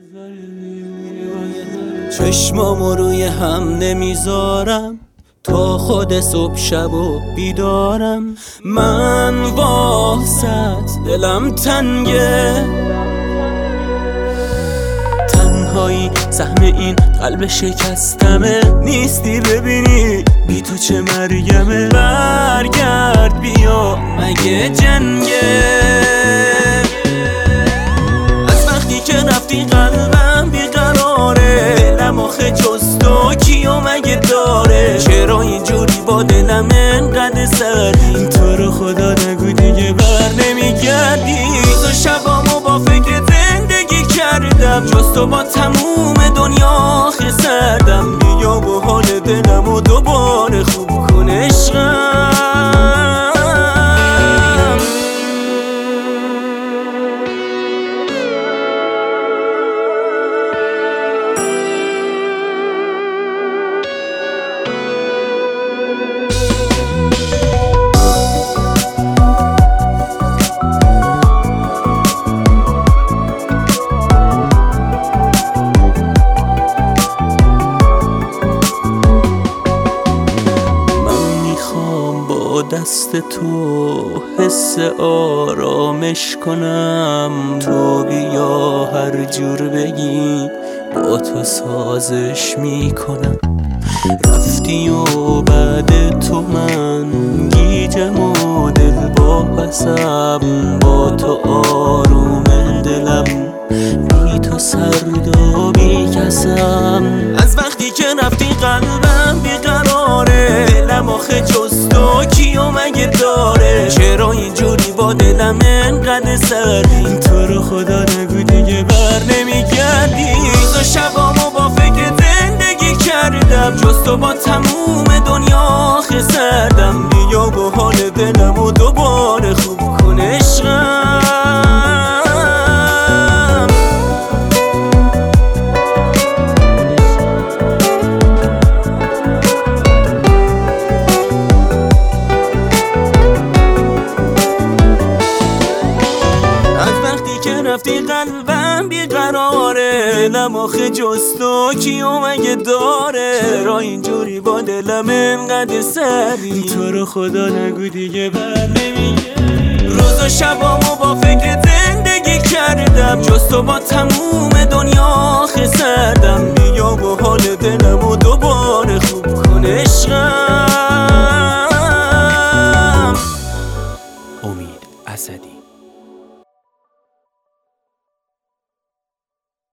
چشمامو روی هم نمیذارم تا خود صبح شب و بیدارم. من واسط دلم تنگه، تنهایی سهم این قلب شکستمه. نیستی ببینی بی تو چه مرگمه. برگرد بیا مگه جنگه. از وقتی که رفتی قلبم بیقراره. دلم آخه جز تو کیو مگه داره؟ چرا اینجوری با دلم انقدر سردی؟ تو رو خدا نگو دیگه بر نمیگردی. روز و شبامو با فکر زندگی کردم، جز تو با تموم دنیا آخه سردم. بیا با حال دلم و دوباره خوب کن عشقم. دست تو حس آرامش کنم. تو بیا هر جور بگی با تو سازش میکنم. رفتی و بعد تو من گیجم و دل با پسم. با تو آروم دلم، بی تو سرد و بی کسم. از وقتی که رفتی قلبم بیقراره. دلم آخه جز تو کیو مگه داره؟ چرا اینجوری با دلم انقدر سردی؟ تو رو خدا نگو دیگه بر نمیگردی. روز و شبامو با فکر زندگی کردم، جز تو با تموم دنیا آخه سردم. بیا با حال دلم و دوباره خوب کن عشقم. رفتی قلبم بیقراره. دلم آخه جز تو کیو مگه داره؟ چرا اینجوری با دلم انقدر سردی؟ تو رو خدا نگو دیگه بر نمیگردی. روز و شبامو با فکر زندگی کردم، جز تو با تموم دنیا